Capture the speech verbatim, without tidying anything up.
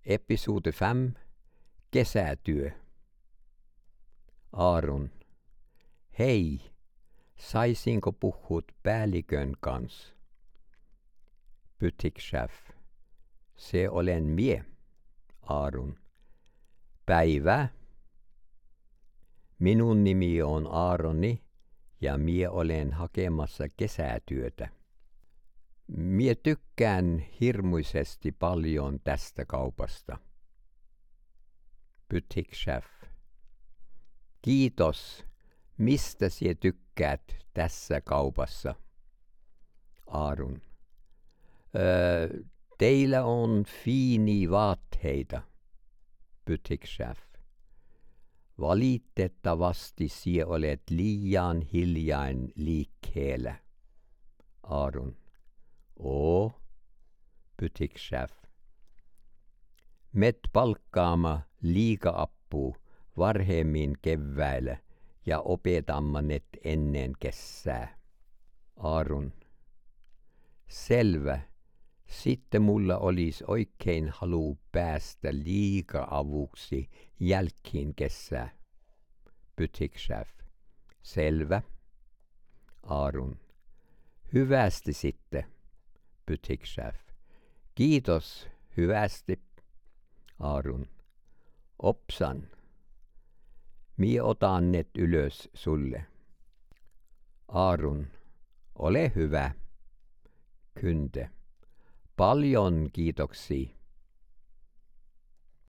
Episode fem. Kesätyö. Aaron. Hei, saisinko puhua päällikön kanssa? Butikschef. Se olen mie. Aaron. Päivää. Minun nimi on Aaroni ja mie olen hakemassa kesätyötä. Mie tykkään hirmuisesti paljon tästä kaupasta. Butikschef. Kiitos. Mistä sie tykkäät tässä kaupassa? Aaron. Öö, teillä on fiini vaatteita. Butikschef. Valitettavasti sie olet liian hiljain liikkeellä. Aaron. Oo. Butikschef. Met palkkaama liika-appu varhemmin keväällä ja opetamme net ennen kesää. Aaron. Selvä. Sitten mulla olisi oikein halu päästä liika-avuksi jälkiin kesää. Butikschef. Selvä. Aaron. Hyvästi sitten. Butikschef. Kiitos hyvästi. Aaron. Opsan. Mie otan net ylös sulle. Aaron. Ole hyvä. Kynte. Paljon kiitoksia.